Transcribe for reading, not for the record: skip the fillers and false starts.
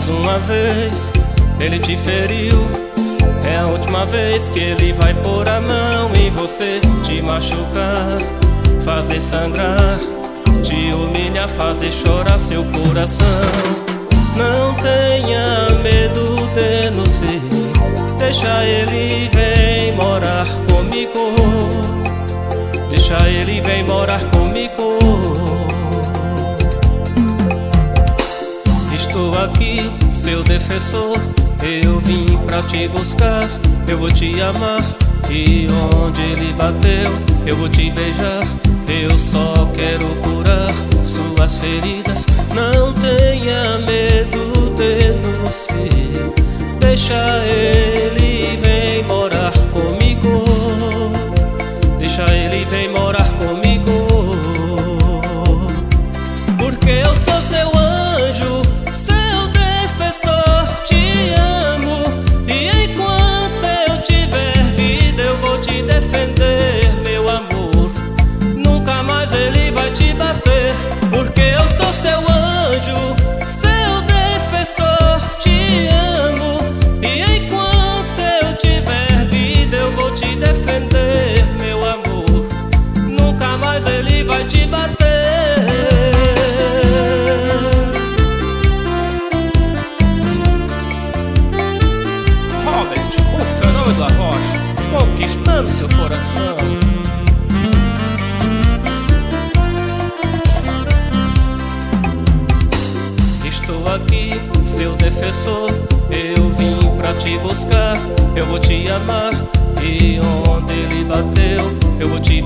Mais uma vez ele te feriu, é a última vez que ele vai pôr a mão em você, te machucar, fazer sangrar, te humilhar, fazer chorar seu coração. Não tenha medo de não ser, deixa ele vem morar comigo, deixa ele vem morar comigo. Estou aqui, seu defensor, eu vim pra te buscar, eu vou te amar, e onde ele bateu, eu vou te beijar. Eu só quero curar suas feridas, não tenha medo de não ser, deixa ele vem morar comigo, deixa ele vem morar comigo. Porque eu sou seu anjo, seu defensor, te amo, e enquanto eu tiver vida eu vou te defender, meu amor. Nunca mais ele vai te bater, porque eu sou seu anjo, seu defensor, te amo, e enquanto eu tiver vida eu vou te defender, meu amor. Nunca mais ele vai te bater. Robert, o fenômeno da rocha, conquistando seu coração. Estou aqui, seu defensor, eu vim pra te buscar, eu vou te amar, e onde ele bateu, eu vou te